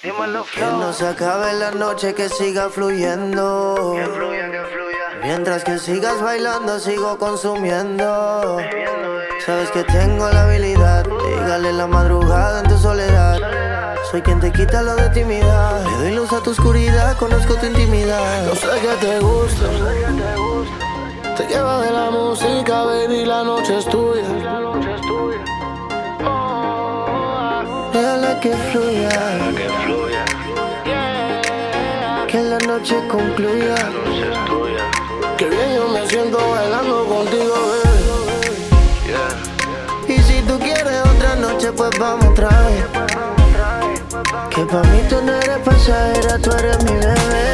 Dímelo, Que no se acabe la noche, que siga fluyendo. que fluya, que fluya. Mientras que sigas bailando, sigo consumiendo. Sabes que tengo la habilidad de llegarle en la madrugada en tu soledad. Soy quien te quita lo de timidez. Le doy luz a tu oscuridad, conozco tu intimidad. Yo sé que te gusta, te lleva de la música, baby, la noche es tuya. Déjala que fluya, Que fluya, que la noche concluya. la noche es tuya. Que bien yo me siento bailando contigo, baby. Yeah. Y si tú quieres otra noche, pues vamos otra vez. Que pa' mí tú no eres pasajera, tú eres mi bebé.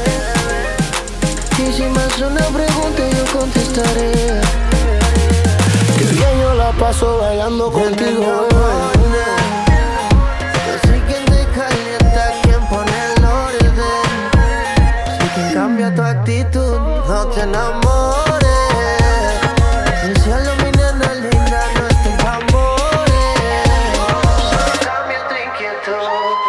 Y si me haces una pregunta, yo contestaré. Que bien yo la paso bailando contigo, bebé. Yo soy quien te calienta, quien pone el orden. Soy quien cambia tu actitud, no te enamores. El cielo, mi nena linda, no estoy pa' amores. Solo cambia tu inquietud.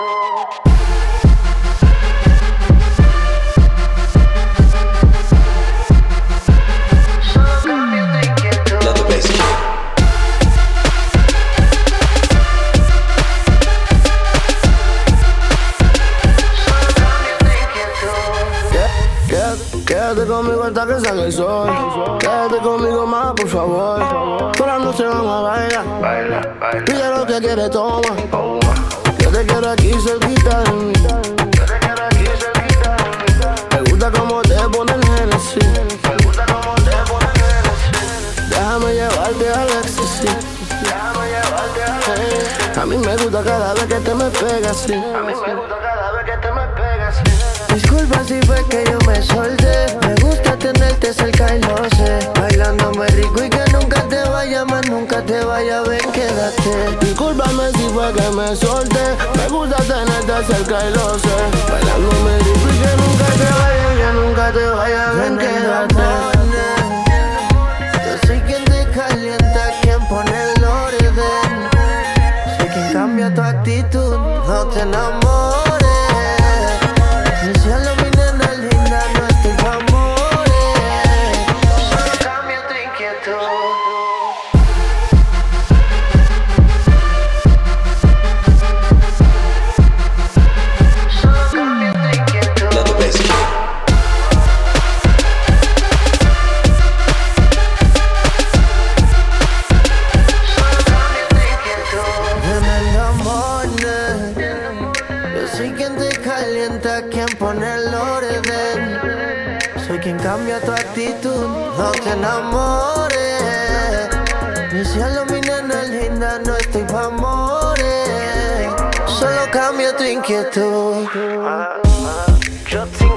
Solo cambia tu inquietud. Let the bass kick. Quédate conmigo hasta que salga el sol. Quédate conmigo más, por favor. Toda la noche vamos a bailar. Baila, baila, Pide lo que quieres, toma. toma. Yo te quiero aquí cerquita de mí. Yo te quiero aquí cerquita de mi Me gusta cómo te pone el Genesis. Me gusta cómo te pones en el Déjame llevarte al éxtasis. Déjame llevarte a A mí me gusta cada vez que te me pegas, sí. A mí me gusta cada vez que te me pegas. Disculpa si fue que yo me solté. Me gusta tenerte cerca y lo sé. Bailándome rico y que nunca te vaya, más nunca te vaya, ven, quédate. Discúlpame si fue que me solté. Me gusta tenerte cerca y lo sé. Bailándome rico y que nunca te vaya, que nunca te vaya, ven, quédate. Yo soy quien te calienta, quien pone el orden. Soy quien cambia tu actitud, no te enamores. El cielo, mi nena linda, no estoy pa' amores. Solo cambia tu inquietud. Solo cambia tu inquietud. Let the bass kick. En el amor, yo soy quien te calienta, quien pone el orden. Soy quien cambia tu actitud, no te enamores. Mi cielo, mi nena linda, no estoy pa' amores. Solo cambia tu inquietud. Yo tengo